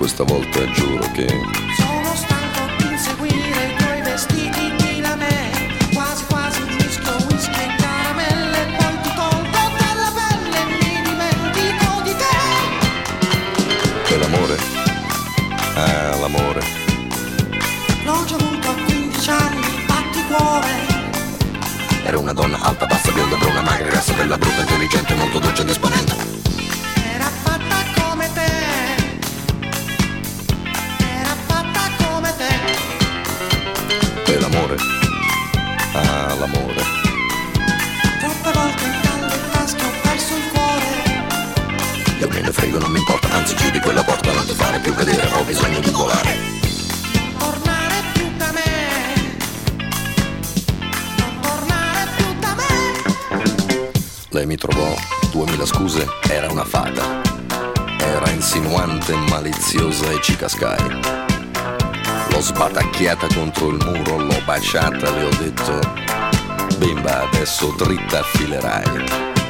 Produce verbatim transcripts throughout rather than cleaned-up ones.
questa volta giuro che sono stanco di inseguire i tuoi vestiti di lame, quasi quasi mischio whisky e caramelle, poi ti tolgo dalla pelle e mi dimentico di te. E l'amore? Ah, l'amore. L'ho già avuto a quindici anni, batti cuore. Era una donna alta, bassa, bionda, bruna, magra, grassa, bella, brutta, intelligente, molto dolce e disponente. Era fatta come te, era fatta come te. E l'amore? Ah, l'amore. Troppe volte in dalle tasche ho perso il cuore. Io me ne frego, non mi importa, anzi chiudi quella porta, non ti fare più vedere, ho bisogno di volare. Tornare più da me, non tornare più da me. Lei mi trovò duemila scuse, era una fata. Era insinuante, maliziosa e ci cascai. L'ho sbatacchiata contro il muro, l'ho baciata, le ho detto: bimba, adesso dritta affilerai.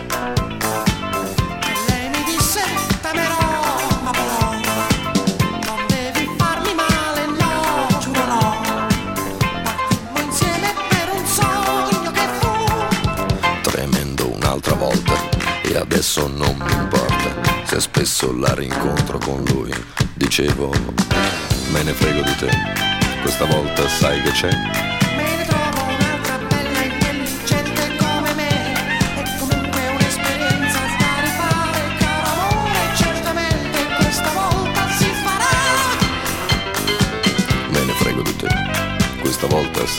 Lei mi disse: t'amerò, ma però non devi farmi male, no, giuro no. Partimmo insieme per un sogno che fu. Tremendo un'altra volta, e adesso non mi importa se spesso la rincontro con lui. Dicevo, me ne frego di te, questa volta sai che c'è? Me ne trovo un'altra bella intelligente come me. È comunque un'esperienza da rifare, caro amore, certamente questa volta si farà. Me ne frego di te, questa volta